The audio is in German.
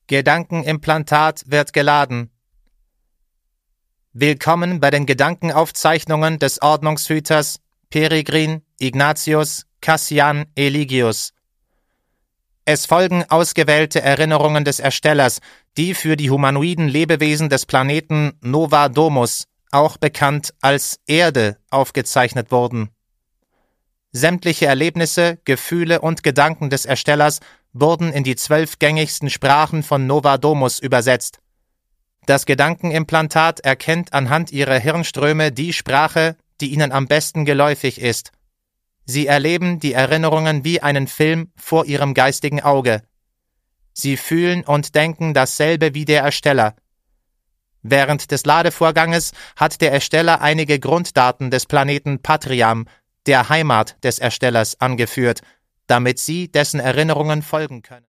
Gedankenimplantat wird geladen. Willkommen bei den Gedankenaufzeichnungen des Ordnungshüters Peregrin Ignatius Cassian Eligius. Es folgen ausgewählte Erinnerungen des Erstellers, die für die humanoiden Lebewesen des Planeten Nova Domus, auch bekannt als Erde, aufgezeichnet wurden. Sämtliche Erlebnisse, Gefühle und Gedanken des Erstellers wurden in die 12 gängigsten Sprachen von Nova Domus übersetzt. Das Gedankenimplantat erkennt anhand ihrer Hirnströme die Sprache, die ihnen am besten geläufig ist. Sie erleben die Erinnerungen wie einen Film vor ihrem geistigen Auge. Sie fühlen und denken dasselbe wie der Ersteller. Während des Ladevorganges hat der Ersteller einige Grunddaten des Planeten Patriam, der Heimat des Erstellers, angeführt, damit Sie dessen Erinnerungen folgen können.